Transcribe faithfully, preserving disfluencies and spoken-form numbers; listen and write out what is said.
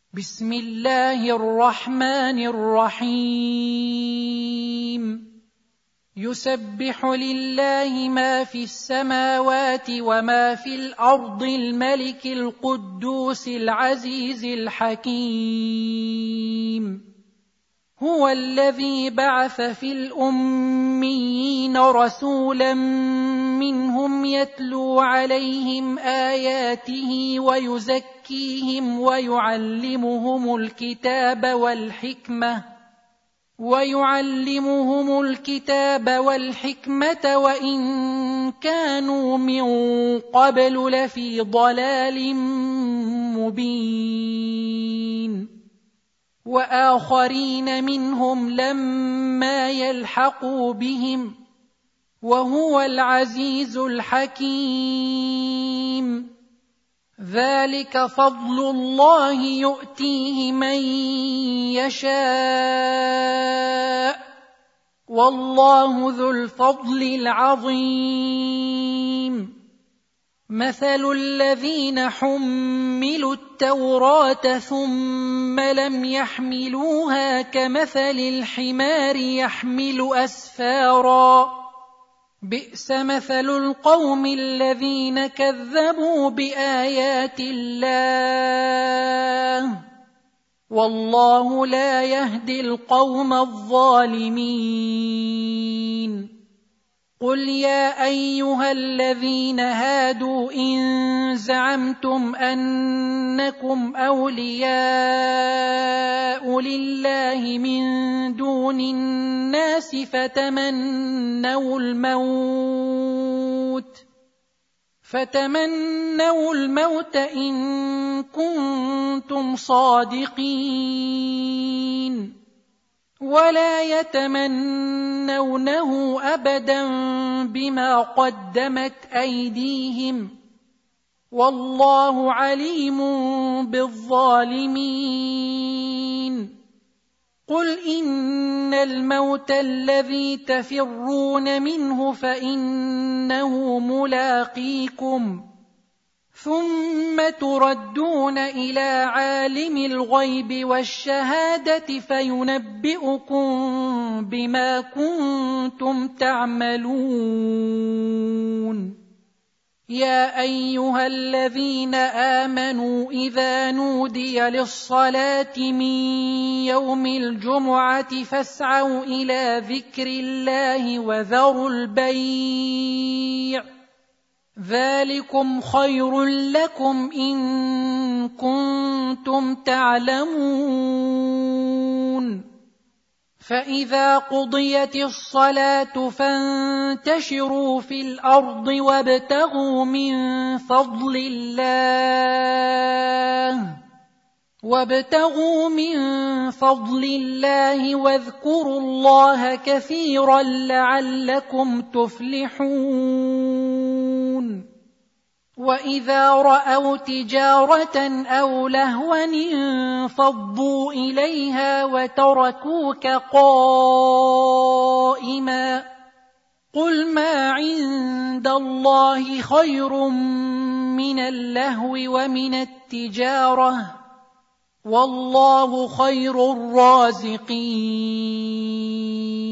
بسم الله الرحمن الرحيم يسبح لله ما في السماوات وما في الأرض الملك القدوس العزيز الحكيم هو الذي بعث في الأميين رسولا منهم يتلو عليهم آياته ويزكيهم ويعلمهم الكتاب والحكمة ويعلمهم الكتاب والحكمة وإن كانوا من قبل لفي ضلال مبين وآخرين منهم لما يلحقوا بهم وهو العزيز الحكيم ذلك فضل الله يؤتيه من يشاء والله ذو الفضل العظيم مثل الذين حملوا التوراة ثم لم يحملوها كمثل الحمار يحمل أسفارا بئس مثل القوم الذين كذبوا بآيات الله والله لا يهدي القوم الظالمين قل يا أيها الذين هادوا إن زعمتم أنكم أولياء لله من دون الناس فتمنوا الموت فتمنوا الموت إن كنتم صادقين ولا يتمنونه أبدا بما قدمت أيديهم والله عليم بالظالمين قل إن الموت الذي تفرون منه فإنه ملاقيكم ثم تردون إلى عالم الغيب والشهادة فينبئكم بما كنتم تعملون يا أيها الذين آمنوا إذا نودي للصلاة من يوم الجمعة فاسعوا إلى ذكر الله وذروا البيع ذلكم خير لكم إن كنتم تعلمون فإذا قضيت الصلاة فانتشروا في الأرض وابتغوا من فضل الله وابتغوا من فضل الله واذكروا الله كثيرا لعلكم تفلحون وإذا رأوا تجارة أو لهوا انفضوا إليها وتركوك قائما قل ما عند الله خير من اللهو ومن التجارة والله خير الرازقين